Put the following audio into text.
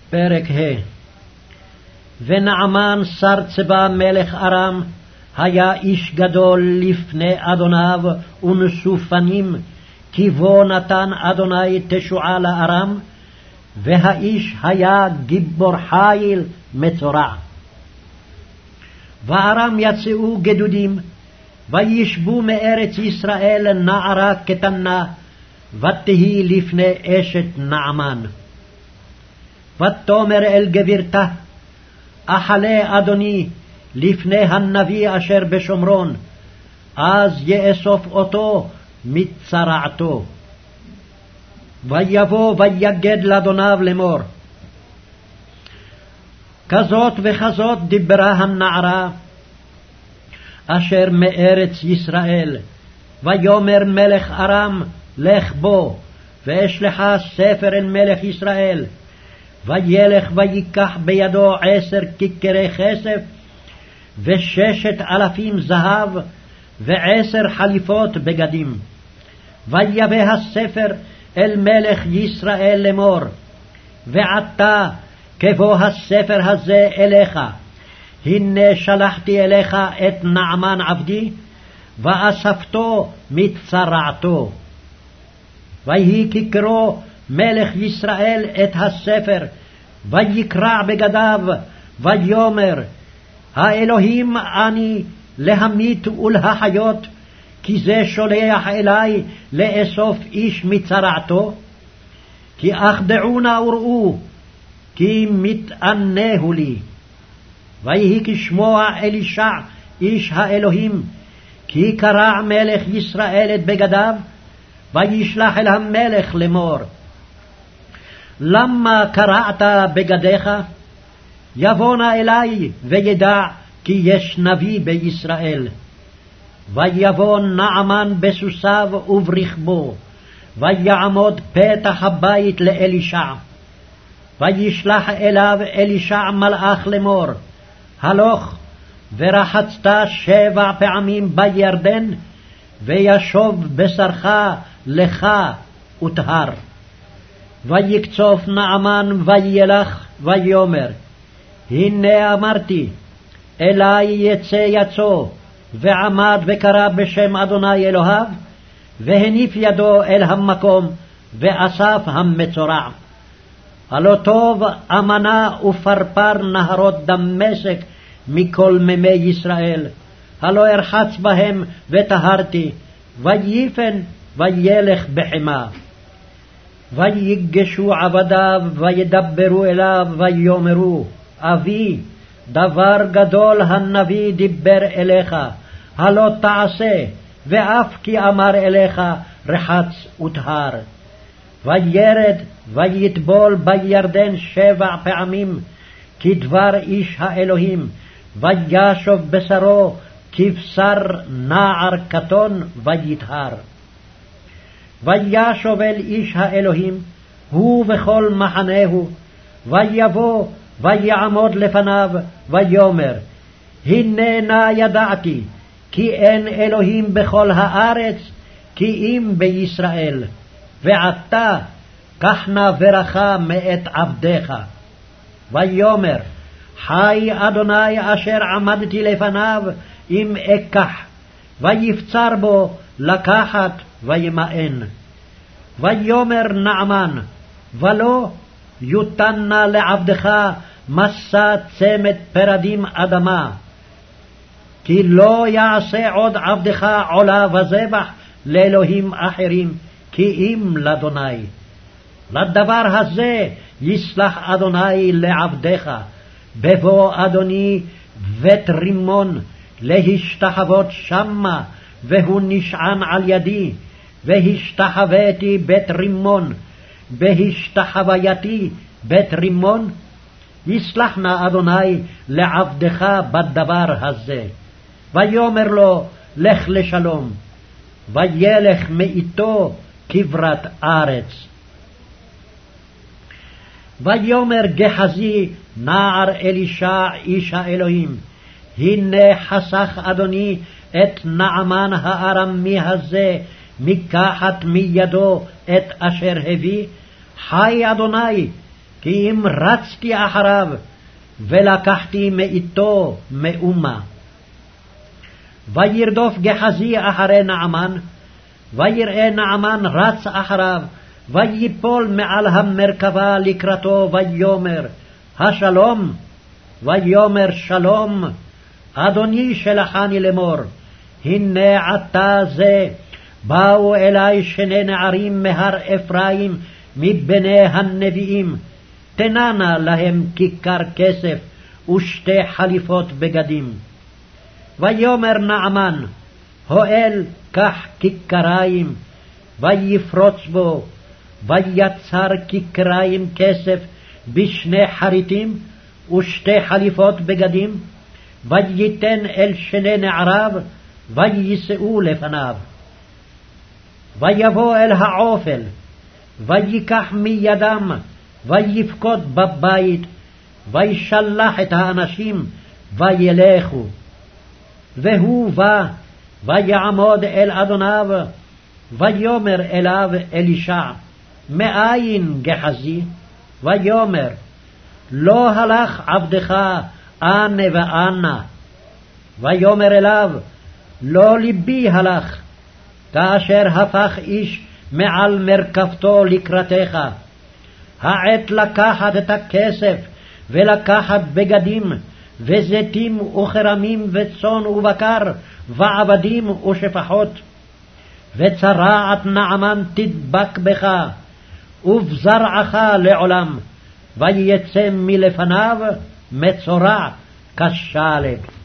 פרק ה'. ונעמן שר צבא מלך ארם היה איש גדול לפני אדוניו ונשוא פנים, כי בו נתן אדוני תשועה לארם, והאיש היה גיבור חיל מצורע. וארם יצאו גדודים, וישבו מארץ ישראל נערה קטנה, ותהי לפני אשת נעמן. ותאמר אל גבירתה, אחלה אדוני לפני הנביא אשר בשומרון, אז יאסוף אותו מצרעתו. ויבוא ויגד לאדוניו לאמור. כזאת וכזאת דיברה הנערה אשר מארץ ישראל. ויאמר מלך ארם, לך בו, ואשלחה ספר אל מלך ישראל. וילך ויקח בידו 10 כיכרי כסף, 6,000 זהב, 10 חליפות בגדים. ויבא הספר אל מלך ישראל לאמור. ועתה כבוא הספר הזה אליך, הנה שלחתי אליך את נעמן עבדי, ואספתו מצרעתו. ויהי כקרוא מלך ישראל את הספר, ויקרע בגדיו, ויאמר, האלוהים אני להמית ולהחיות, כי זה שולח אלי לאסוף איש מצרעתו? כי אחדעו נא וראו, כי מתענהו לי. ויהי כשמוע אלישע איש האלוהים, כי קרע מלך ישראל את בגדיו, וישלח אל המלך לאמור. למה קרעת בגדיך? יבוא נא אלי וידע כי יש נביא בישראל. ויבוא נעמן בסוסיו וברכבו, ויעמוד פתח הבית לאלישע. וישלח אליו אלישע מלאך לאמור, הלוך ורחצת 7 פעמים בירדן, וישוב בשרך לך וטהר. ויקצוף נעמן וילך ויאמר, הנה אמרתי, אלי יצא יצוא, ועמד וקרא בשם אדוני אלוהיו, והניף ידו אל המקום, ואסף המצורע. הלא טוב אמנה ופרפר נהרות דמשק מכל מימי ישראל, הלא ארחץ בהם וטהרתי, ויפן וילך בחמה. ויגשו עבדיו וידברו אליו ויאמרו, אבי, דבר גדול הנביא דיבר אליך, הלא תעשה, ואף כי אמר אליך רחץ וטהר. וירד ויטבול בירדן 7 פעמים, כדבר איש האלוהים, וישוב בשרו כבשר נער קטון ויטהר. וישוב אל איש האלוהים, הוא וכל מחנהו, ויבוא ויעמוד לפניו, ויאמר, הנה נא ידעתי, כי אין אלוהים בכל הארץ, כי אם בישראל. ועתה קח נא ברכה מאת עבדיך. ויאמר, חי אדוני אשר עמדתי לפניו, אם אקח. ויפצר בו לקחת וימאן. ויאמר נעמן, ולא יותן נא לעבדך מסע צמד פרדים אדמה, כי לא יעשה עוד עבדך עולה וזבח לאלוהים אחרים, כי אם לאדוני. לדבר הזה יסלח אדוני לעבדך, בבוא אדוני בית רימון להשתחוות שמה, והוא נשען על ידי, והשתחוויתי בית רימון, בהשתחווייתי בית רימון. יסלח נא אדוני לעבדך בדבר הזה. ויאמר לו, לך לשלום, וילך מאיתו כברת ארץ. ויאמר גחזי נער אלישע איש האלוהים, הנה חסך אדוני את נעמן הארמי הזה מקחת מידו את אשר הביא. חי אדוני, כי אם רצתי אחריו, ולקחתי מאיתו מאומה. וירדוף גחזי אחרי נעמן, ויראה נעמן רץ אחריו, ויפול מעל המרכבה לקראתו, ויאמר, השלום? ויאמר, שלום, אדוני שלחני לאמור, הנה עתה זה, באו אלי שני נערים מהר אפרים, מבני הנביאים, תננה להם כיכר כסף, ושתי חליפות בגדים. ויאמר נעמן, הואל קח כיכריים, ויפרוץ בו, ויצר כיכריים כסף בשני חריטים, ושתי חליפות בגדים, וייתן אל שני נעריו, ויישאו לפניו. ויבוא אל העופל, ויקח מידם, ויפקוד בבית, וישלח את האנשים, וילכו. והוא בא, ויעמוד אל אדוניו, ויאמר אליו אלישע, מאין גחזי? ויאמר, לא הלך עבדך אנה ואנה. ויאמר אליו, לא ליבי הלך, כאשר הפך איש מעל מרכבתו לקראתך. העת לקחת את הכסף, ולקחת בגדים, וזיתים וכרמים, וצאן ובקר, ועבדים ושפחות. וצרעת נעמן תדבק בך, ובזרעך לעולם, ויצא מלפניו מצורע כשלג.